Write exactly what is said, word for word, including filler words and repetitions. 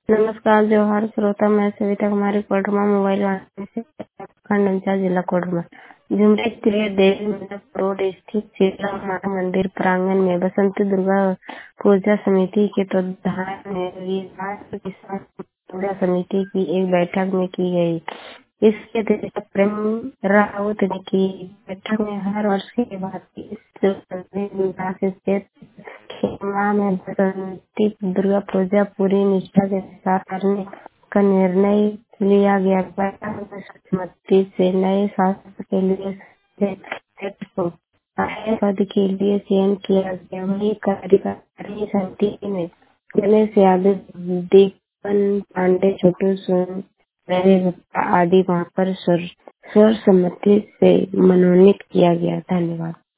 नमस्कार जोहार श्रोता, मैं सविता कुमारी कोडरमा मोबाइल वाले से खंड अंचल जिला कोडरमा जुमरे त्रिय देवी मंडप रोड स्थित शीतला माता मंदिर प्रांगण में बसंती दुर्गा पूजा समिति के प्रधान ने विभाग किसान पूजा समिति की एक बैठक में की गई। इसके अध्यक्षता प्रेम राउत ने की। बैठक में हर वर्ष की भांति इस विभाग से खेमा में बसंती दुर्गा पूजा पूरी निष्ठा के साथ करने का निर्णय लिया गया। बैठक में सहमति से नए शासक के लिए सेक्रेटरी को नए पद के लिए चयन किया गया। वही कार्यकारी समिति में गणेश यादव, दीपन पांडे, छोटू सोन, मेरे गुप्ता आदि वहां पर सर्वसम्मति से मनोनीत किया गया। धन्यवाद।